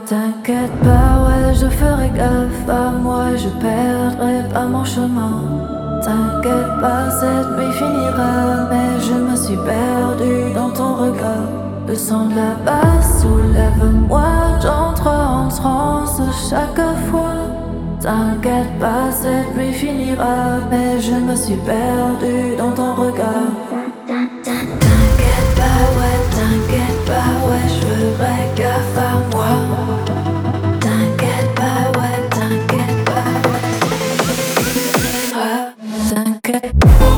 T'inquiète pas, ouais, je ferai gaffe à moi, je perdrai pas mon chemin. T'inquiète pas, cette nuit finira, mais je me suis perdu dans ton regard. Le sang de la basse soulève-moi, j'entre en transe chaque fois. T'inquiète pas, cette nuit finira, mais je me suis perdu dans ton regard. T'inquiète pas, ouais, je ferai gaffe à moi. T'inquiète pas, ouais, t'inquiète pas, ouais, t'inquiète.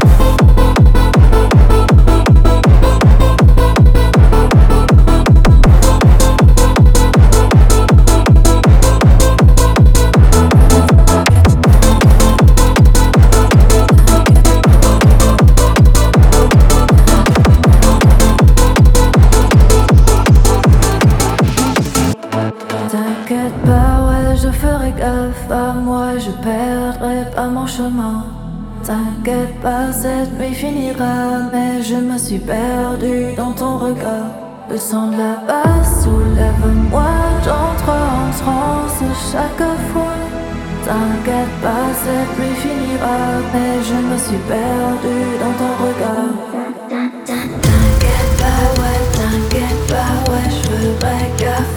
T'inquiète pas, ouais, je ferai gaffe à moi, je perdrai pas mon chemin. T'inquiète pas, cette nuit finira, mais je me suis perdu dans ton regard. Le sang de la basse soulève-moi, j'entre en transe chaque fois. T'inquiète pas, cette nuit finira, mais je me suis perdu dans ton regard. T'inquiète pas, ouais, je ferai gaffe